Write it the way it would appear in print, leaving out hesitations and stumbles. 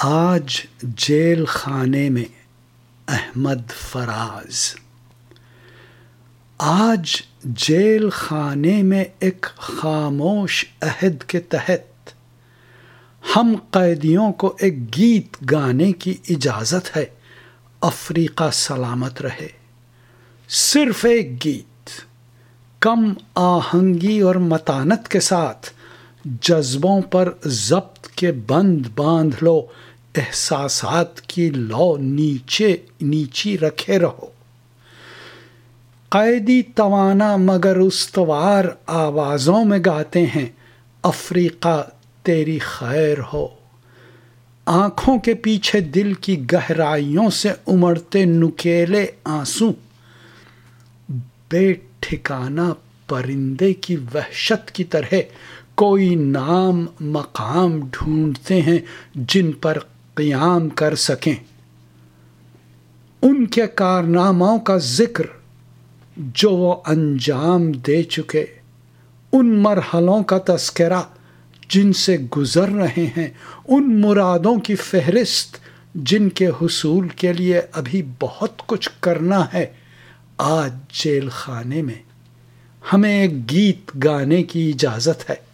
آج جیل خانے میں احمد فراز. آج جیل خانے میں ایک خاموش عہد کے تحت ہم قیدیوں کو ایک گیت گانے کی اجازت ہے. افریقہ سلامت رہے. صرف ایک گیت، کم آہنگی اور متانت کے ساتھ جذبوں پر ضبط کے بند باندھ لو. احساسات کی لو نیچی رکھے رہو. قیدی توانا مگر استوار آوازوں میں گاتے ہیں، افریقہ تیری خیر ہو. آنکھوں کے پیچھے دل کی گہرائیوں سے امڑتے نکیلے آنسو، بے ٹھکانہ پرندے کی وحشت کی طرح کوئی نام مقام ڈھونڈتے ہیں جن پر قیام کر سکیں. ان کے کارناموں کا ذکر جو وہ انجام دے چکے، ان مرحلوں کا تذکرہ جن سے گزر رہے ہیں، ان مرادوں کی فہرست جن کے حصول کے لیے ابھی بہت کچھ کرنا ہے. آج جیل خانے میں ہمیں ایک گیت گانے کی اجازت ہے.